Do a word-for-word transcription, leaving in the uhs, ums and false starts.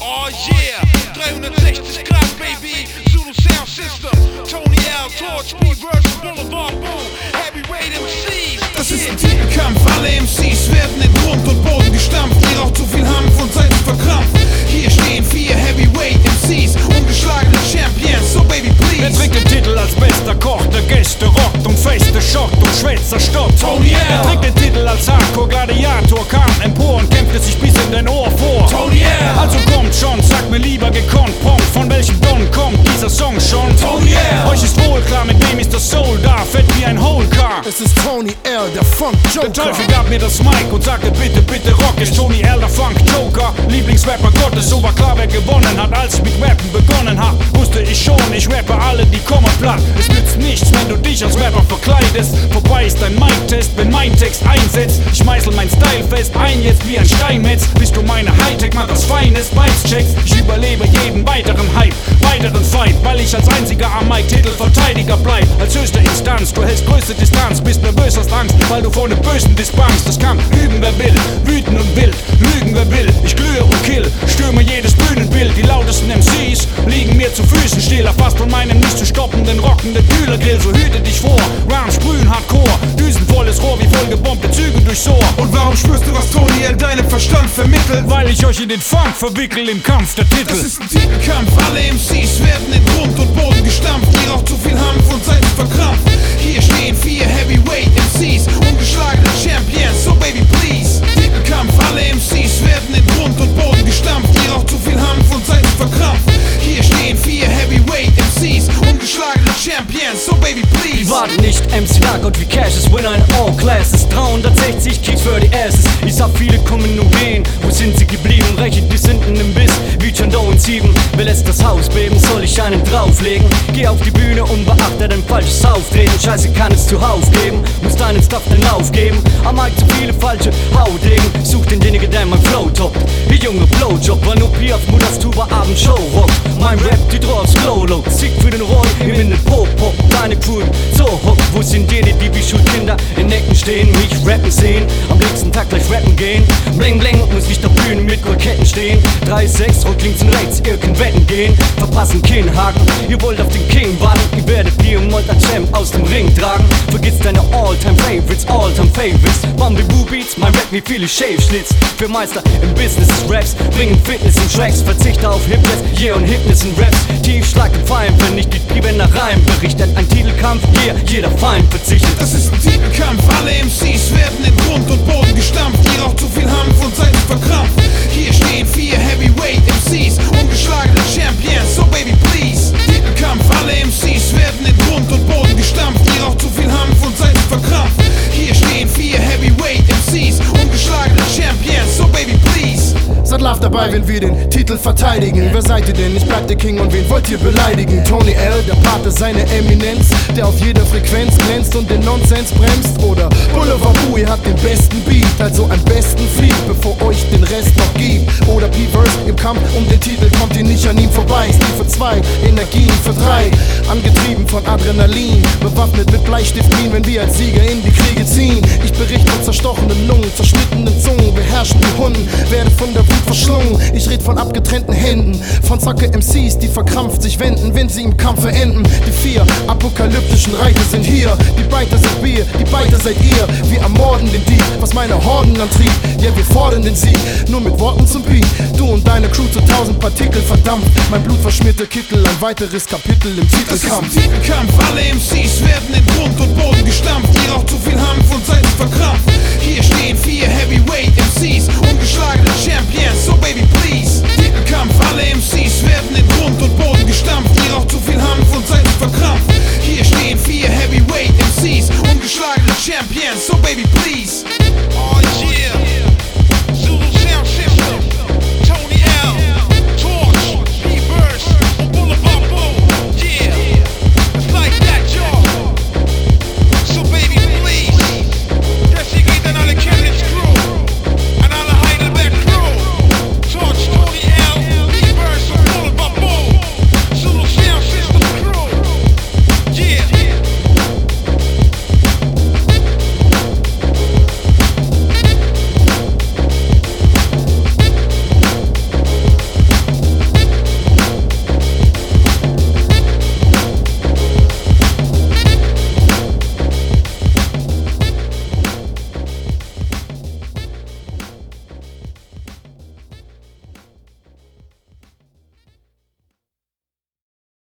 Oh yeah, dreihundertsechzig Grad, baby. Zulu Sound System. Tony L, Torch, B versus Boulevard Boom. Heavyweight M Cs. Das ist ein Titelkampf, alle M Cs werden in Grund und Boden gestampft. Ihr raucht zu viel Hanf und seid verkrampft. Hier stehen vier Heavyweight M Cs, ungeschlagene Champions, so baby please. Er trägt den Titel als bester Koch, der Gäste rockt und feste Schott und Schweizer Stopp. Tony L. Er trägt den Titel als Hardcore-Gladiator, kam empor und kämpfte sich bis in dein Ohr vor. Tony L. Also kommt schon, sag mir lieber gekonnt, Punkt, von welchem Don kommt dieser Song schon? Tony L. Euch ist wohl klar, mit wem ist das Soul da, fett wie ein Whole-Car. Es ist Tony L, der Funk Joker. Der Teufel gab mir das Mic und sagte bitte, bitte rock es. Tony L, der Funk Joker, Lieblingsrapper Gottes. So war klar, wer gewonnen hat, als ich mit Rappen begonnen hab. Wusste ich schon, ich rappe alle, die kommen platt. Es nützt nichts, wenn du dich als Rapper verkleidest. Vorbei ist dein Mic-Test, wenn mein Text einsetzt. Ich meißel mein Style fest, ein jetzt wie ein Steinmetz. Bis du meine Hightech mal was Feines Vibes checkst. Ich überlebe jeden weiteren Hype, weiteren Fight, weil ich als einziger am Mic-Titel Verteidiger bleib. Als höchste Instanz, du hältst größte Distanz, bist nervös, hast Angst, weil du vor ne bösen Distanz. Das kann üben wer will, wüten und wild, lügen wer will. Ich glühe und kill, stürme jedes Bühnenbild. Die lautesten M Cs liegen mir zu Füßen still, erfasst von meinem nicht zu stoppenden rockenden Kühlergrill. So hüte dich vor, Rhymes sprühen Hardcore, düsenvolles Rohr wie vollgebombte Züge durchs Ohr. Und warum spürst du, was Tony L deinem Verstand vermittelt? Weil ich euch in den Funk verwickel im Kampf der Titel. Das ist ein Titelkampf, alle M Cs werden in Grund und Boden gestampft. Ihr raucht zu viel Hanf und seid verkrampft. Hier stehen vier Heavyweight M Cs, ungeschlagene Champions, so baby please. Titelkampf, alle M Cs werden in Grund und Boden gestampft. Ihr raucht zu viel Hanf und seid verkrampft. Hier stehen vier Heavyweight M Cs, ungeschlagene Champions, so baby please. Die warten nicht, M C Knockout wie Cash ist Winner in all classes. dreihundertsechzig Kicks für die Asses. Ich sag viele kommen und gehen, wo sind sie geblieben? Räche die Sünden im Biss, wie John Doe und Sieben. Will es das Haus beben, soll ich einen drauflegen? Geh auf die Bühne, unbeachtet ein falsches Auftreten. Scheiße, kann es zuhauf geben, muss deinen Stuff den Lauf geben. Am Mic zu viele falsche Haudegen, such denjenigen, der mein Flow toppt. Die junge Blowjob, war nur Piaf, Mutters Tuba, Abendshow rockt. Mein Rap, die Drops, Glow-Low, Sieg für den Roy, im in den Pop-Pop, deine Crew, so hock. Wo sind jene, die wie Schulkinder in Ecken stehen, mich rappen sehen, am nächsten Tag gleich rappen gehen. Bling bling, muss ich der Bühne mit Ketten stehen. drei sechs, rot links und rechts, ihr könnt wetten gehen. Verpassen Kinnhaken, ihr wollt auf den King warten. Ihr werdet wie im Monster Champ aus dem Ring tragen. Vergisst deine All-Time-Favorites, All-Time-Favorites. Bamboo Beats, mein Rap wie viele Shave-Schlitz. Für Meister im Business des Raps, bringen Fitness in Tracks. Verzichte auf Hipness, yeah und Hipness in Raps. Tiefschlag im Feind, wenn nicht die Triebinnereien berichtet. Ein Titelkampf, hier yeah, jeder Feind verzichtet. Das ist ein Titelkampf, alle M Cs werden in Grund und Boden gestampft. Ihr raucht zu viel Hanf und seid verkrampft. Hier stehen vier Heavyweight M Cs, ungeschlagene Champions, so baby please. Titelkampf, alle M Cs werden in Grund und Boden gestampft. Ihr raucht zu viel Hanf und seid verkrampft. Hier stehen vier Heavyweight M Cs, ungeschlagene Champions, so baby please. Seid live dabei, wenn wir den Titel verteidigen. Wer seid ihr denn? Ich bleib der King und wen wollt ihr beleidigen? Tony L, der Pate, seine Eminenz, der auf jeder Frequenz glänzt und den Nonsens bremst. Oder Boulevard Boo, ihr habt den besten Beat, also am besten fliegt, bevor euch den Rest noch gibt. Oder P-Verse, im Kampf um den Titel kommt ihr nicht an ihm vorbei. Stil für zwei, Energien für drei, angetrieben von Adrenalin, bewaffnet mit Bleistiftminen, wenn wir als Sieger in die Kriege ziehen. Ich berichte von zerstochenen Lungen, zerschnittenen Zungen, beherrschen die Hunden, werde von der Wut verschlungen. Ich red von abgetrennten Händen, von Zacke M Cs, die verkrampft sich wenden, wenn sie im Kampf enden. Die vier apokalyptischen Reiter sind hier, die Beiter sind wir, die Beiter seid ihr. Wir ermorden den Dieb, was meine Horden antrieb. Ja, wir fordern den Sieg, nur mit Worten zum Beat. Du und deine Crew zu tausend Partikel verdampft. Mein blutverschmierte Kittel, ein weiteres Kapitel im Titelkampf. Das ist ein Titelkampf, alle M Cs werden in Grund und Boden gestampft. Ihr raucht zu viel Hanf und seid verkrampft. Hier stehen vier Heavyweight M Cs, ungeschlagene Champions.